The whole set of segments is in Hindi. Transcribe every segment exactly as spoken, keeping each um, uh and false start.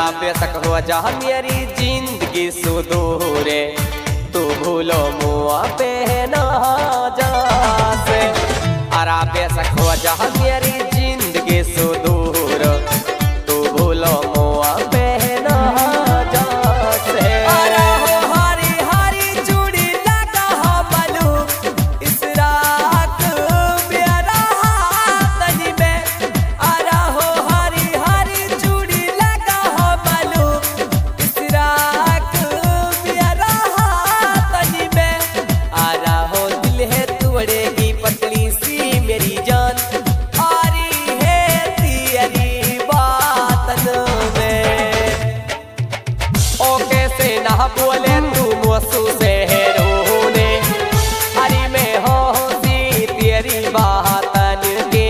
बेशक हो जा मेरी जिंदगी सुदूरे, तू भूलो मुआ पे ना जा से। अरा बेशक हो जा मेरी जिंदगी सुदूर, तू भूलो मुआ पे ना जा से। अरा हो हरी हरी चूड़ी लगा हो बलू, इस रात मेरा हाथनी में। अरा हो हरी हरी चूड़ी लगा हो बलू, इस रात मेरा हाथनी में। अरा हो दिल है तोड़ेगी पतली सी मेरी जान, आ रही है तेरी बातन में। ओ कैसे ना बोले तू मोसू से रोने, हरी में हो सी तेरी बातन के।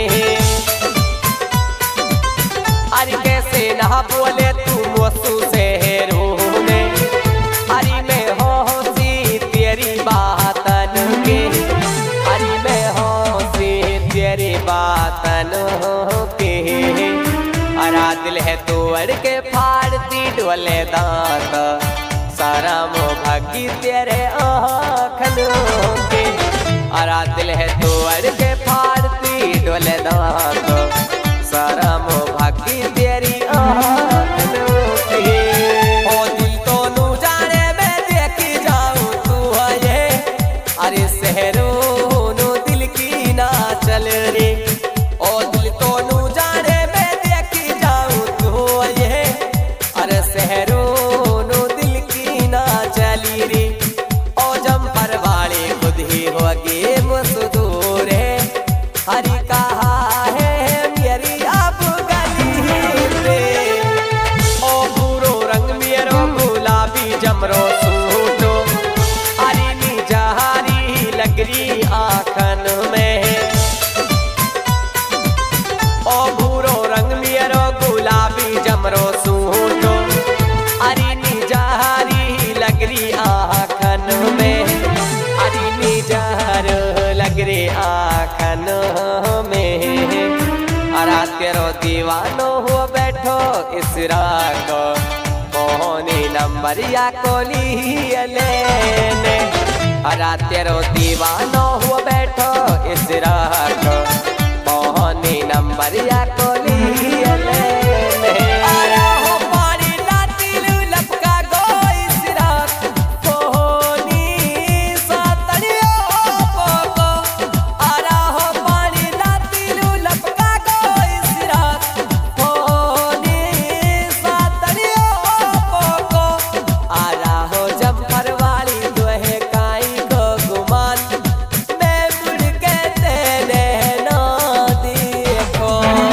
अरे कैसे ना बोले तू मोसू से रोने, हरी में हो सी तेरी बातन के। हरी में हो सी तेरी बातन के। अरा दिल है तोड़ के फाड़ती डोले दांत, सारा मोह भागी तेरे आँखन के। अरा दिल है तोड़ के फाड़ती डोले दांत, सारा मोह भागी तेरी आँखन के। ओ दिल तो नू जाने मैं देखी जाऊं तू है ये, अरे शहरों नो दिल की ना चल रे। ओ दिल तो नू जाने मैं देखी जाऊं तू है ये, अरे शहरों नो दिल की ना चली रे। ओ जम्पर वाले खुद ही होगे मसदूर है, हरी कहा है मेरी अब गली पे। ओ भूरो रंग मेरो गुलाबी जमरो सूटो, हरी निजहारी लगरी आँखन में। ओ भूरो रंग मेरो गुलाबी जमरो सूटो, हरी निजहारी लगरी आँखन में। हरी निजहर लगरी आँखन में। अरा तेरो दीवानो हो बैठो इस रात, मोहनी नंबर या कोली लेने। अरा तेरो दीवानो हो बैठो इस रात, मोहनी नंबर या कोली लेने। अरा हो पानी लाती लपका गो इस रात, मोहनी सातड़ियो पोको। अरा हो पानी लाती लपका गो इस रात, मोहनी सातड़ियो पोको। अरा हो जम्पर वाली दोहे काई को गुमान, मैं मुड़ के तेरे ना देखो।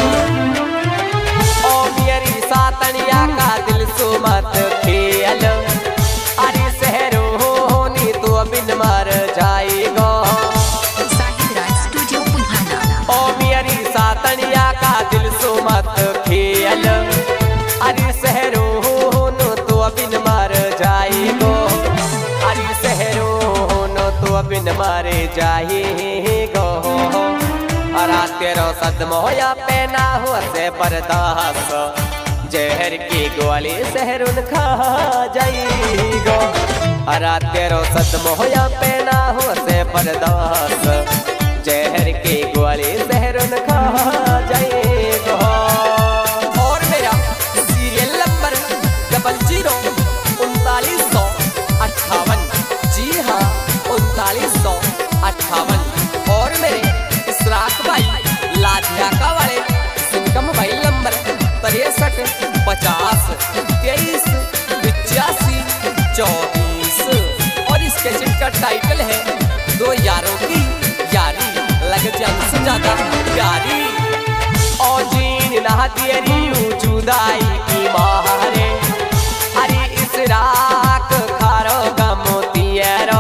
ओ मेरी सातड़िया का दिल सो मत खेल, अरे शहरों नी तो बिन मर जाएगा। स्टूडियो पुल्हाना। ओ मेरी सातड़िया का दिल सो मत खेल, अरे शहरों नो तो बिन मर जाएगो। अरे शहरों नो तो बिन मर जाएगो। अरा तेरो सदमोया पेना हो से बर्दाश्त, जहर की गोली शहरुन खा जाएगो। अरा तेरो सदमोया पेना हो से बर्दाश्त, जहर की गोली शहरुन खा जाएगो। और मेरा सीरियल नंबर डबल जीरो उनतालीस सौ अट्ठावन, जी हाँ उनतालीस सौ अट्ठावन। और मेरे इसराक भाई लाधियाका वाले जिनका मोबाइल नंबर तिरसठ पचास तेईस पिचासी चौबीस। और इस कैसेट का टाइटल है दो यारों की यारी लग जान से ज्यादा प्यारी। और जीन ना तेरी जुदाई की मारे, अरे इस रात खारो गमोतियरो।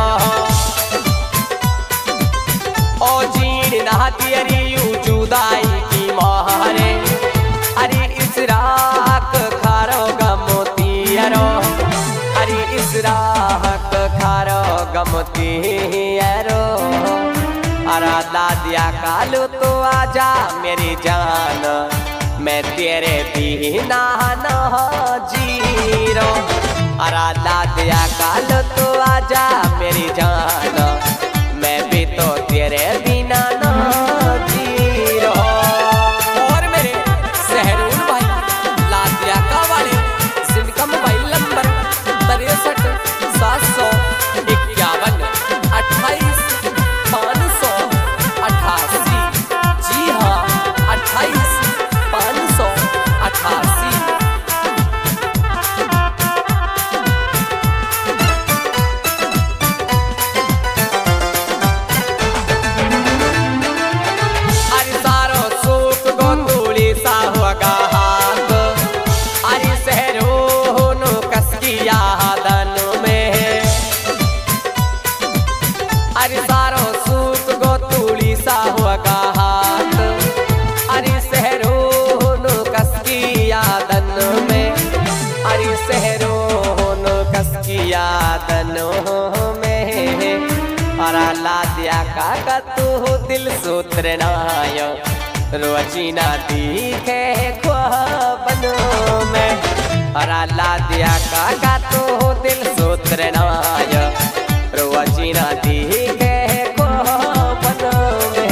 ओ जीन ना तेरी जुदाई की मारे, अरे इस रात खारो गमोतियरो। अरे इस रात खारो गमोतियरो। अरा दादिया कालू तो आजा मेरी जान, मैं तेरे बिना न जीरो। अरा ला दिया काल तो आजा मेरी जान, मैं भी तो तेरे बिना न जीरो। और मेरे सहरून भाई लादिया का वाले जिनका मोबाइल नंबर तिरसठ सात सौ इक्यावन अट्ठाईस पाँच सौ अठासी। जी हाँ, अट्ठाईस पाँच सौ अठासी। अरे सारो सुख गोतुली सा होगा हाथ, अरे सहरो नो कसकिया दन में। अरे सारो सुख गोतुली सा होगा हाथ, अरे सहरो नो कसकिया दन में। अरे सहरो नो कसकिया दन में। अरा ला दिया काका तू दिल सूत्र नाय, रोजीना दिखे ख्वाबनों में। अरा ला दिया काका तू दिल सूत्र नाय, रोजीना दिखे ख्वाबनों में।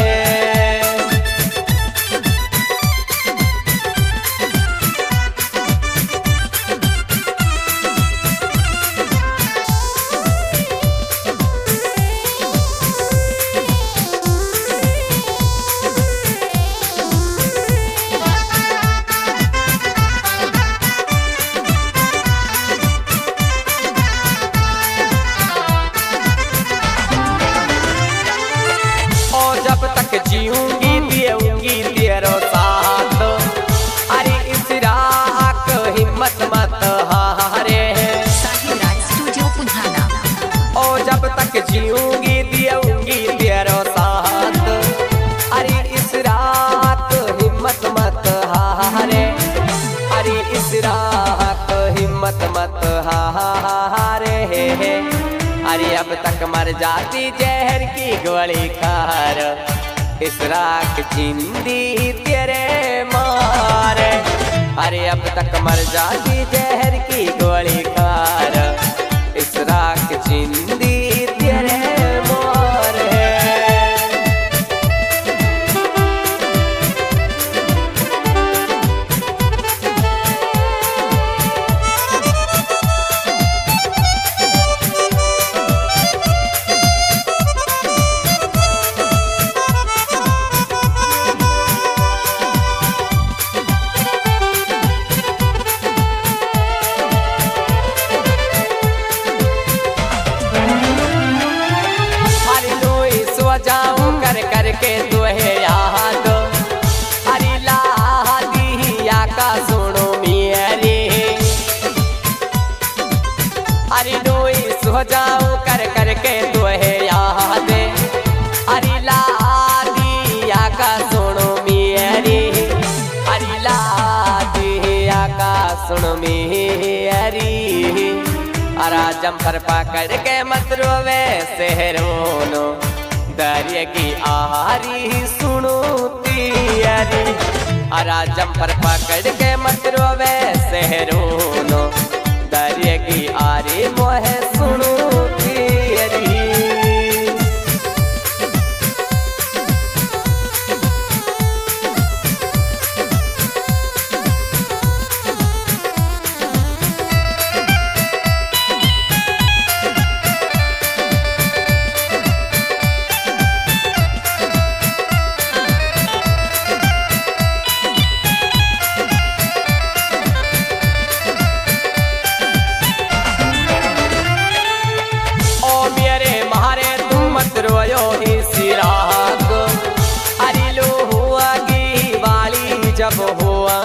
जब तक जीऊंगी देऊंगी तेरो साथ, अरे इस राह हिम्मत मत हारे। स्टूडियो पुन्हाना। ओ जब तक जीऊंगी देऊंगी तेरो साथ, अरे इस रात हिम्मत मत हारे। अरे इस रात हिम्मत मत हारे। अरे अब तक मर जाती जहर की गोली खार, इस राख जिंदी तेरे मारे। अरे अब तक मर जाती जहर की गोली खार, इस राख जिंदी तेरे मारे। जाऊं कर कर के तुहे याद, अरे ला दिया का सुनो मेरी। अरे नोई सो जाऊं कर कर के तुहे याद, अरे ला दिया का सुनो मेरी। अरे ला दिया का सुनो मेरी। अरा जम्पर पकड़ के मत रोवे सहरोनो, दरिया की आहारी सुनो तियारी। अरा जम्पर पकड़ के मत रोवे सहरोनो, दरिया की आरी मोहे सुनो तियारी। रोयो इसी रात, अरे लो हुआ गी वाली जब हुआ।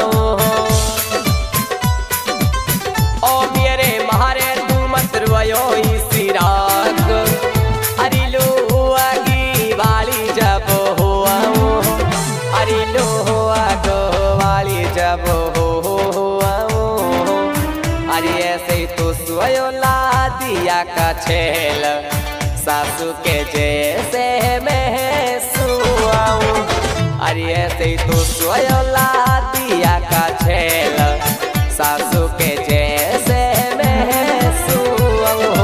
ओ मेरे मारे तू मत रोयो इसी रात, अरे लो हुआ गी वाली जब हुआ। अरे लो हुआ गो वाली जब हुआ। अरे ऐसे तो सोयो ला दिया का छेल, सासू के जैसे मैं सुआऊं। अरे ऐसे तो सोयला दिया का छेल सासू के जैसे मैं सुअंग हो।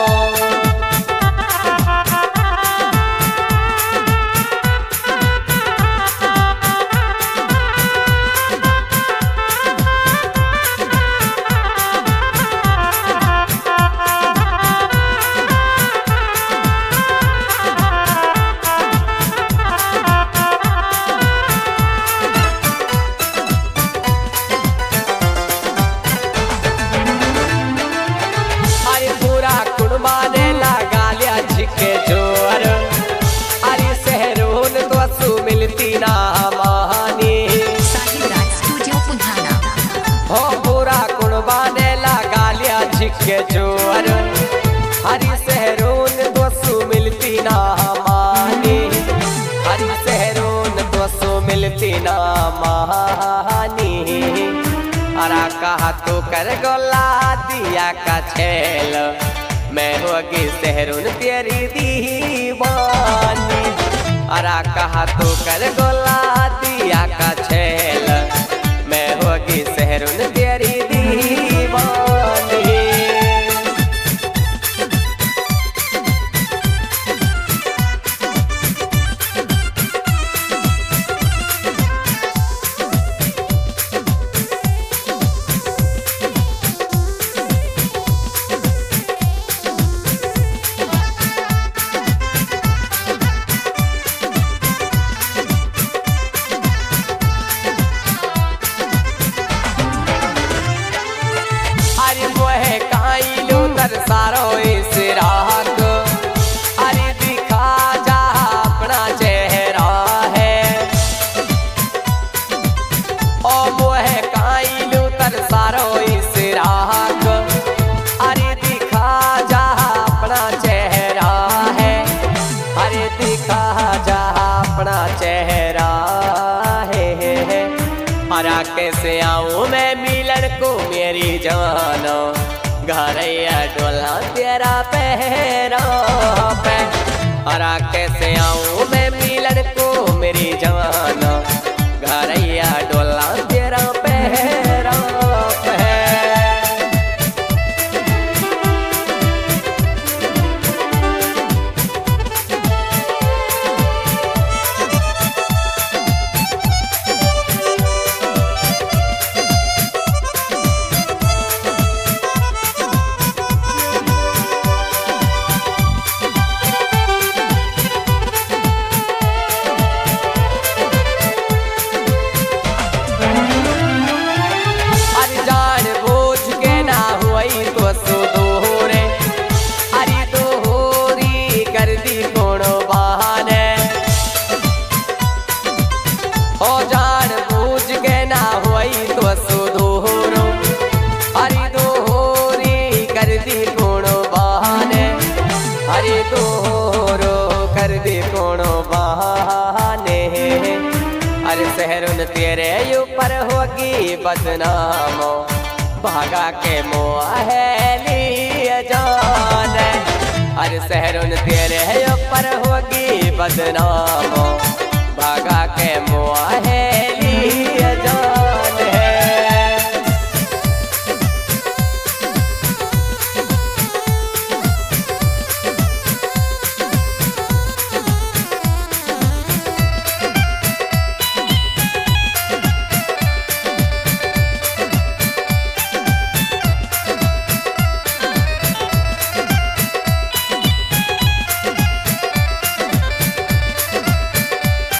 मिलती ना महानी साहिल राज स्टूडियो पुन्हाना। हो पूरा कुर्बाने लगा लिया झिके जोर हरी सहरून दोसू मिलती ना महानी हरी सहरून दोसू मिलती ना महानी। अरा कहा तो कर गोला दिया का छेल मैं होगी सहरून तेरी दीवानी। अरा कहा तो कर गोला दिया का छेल मैं होगी सहरून तेरी दीवानी। सारो इस राग अरे दिखा जा अपना चेहरा है ओ मोहे काइलू तर सारो इस राग अरे दिखा जा अपना चेहरा है अरे दिखा जा अपना चेहरा है। अरा कैसे आऊं मैं मिलन को मेरी जानो घरैया डोला तेरा पहरा पे। अरा कैसे आऊं मैं मिलन को मेरी जान घरैया डोला तेरा पहरा पे। हरी दोरो कर दी कोनो बहाने अरे सहरुन तेरे ऊपर होगी बदनाम भागा के मोहली जान। अरे सहरुन तेरे ऊपर होगी बदनाम भागा के मोहली जान।